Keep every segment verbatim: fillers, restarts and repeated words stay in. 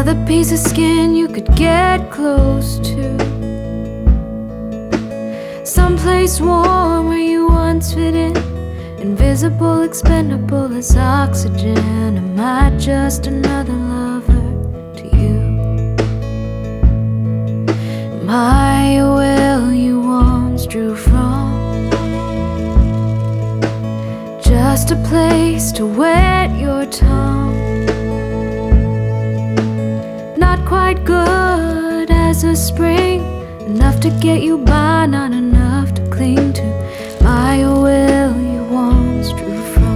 Another piece of skin you could get close to, someplace warm where you once fit in, invisible, expendable as oxygen. Am I just another lover to you? Am I a well you once drew from, just a place to wet your tongue? Not quite good as a spring, enough to get you by, not enough to cling to. Am I a well you once drew from?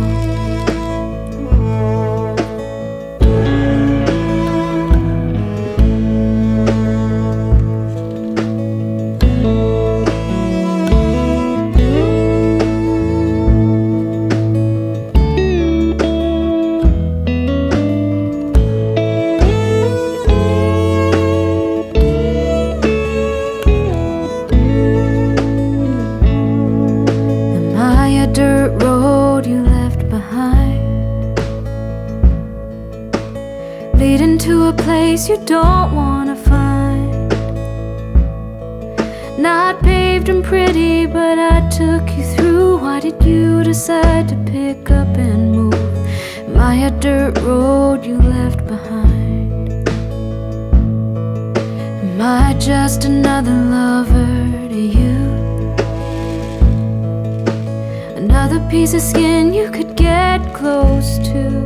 Dirt road you left behind, leading to a place you don't wanna find. Not paved and pretty, but I took you through. Why did you decide to pick up and move? Am I a dirt road you left behind? Am I just another lover to you? Another piece of skin you could get close to,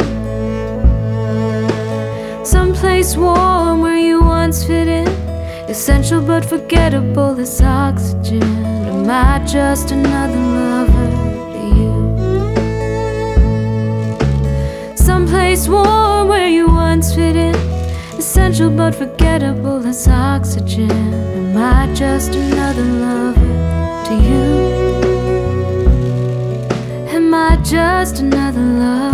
someplace warm where you once fit in, essential but forgettable as oxygen. Am I just another lover to you? Someplace warm where you once fit in, essential but forgettable as oxygen. Am I just another lover to you? Am I just another love?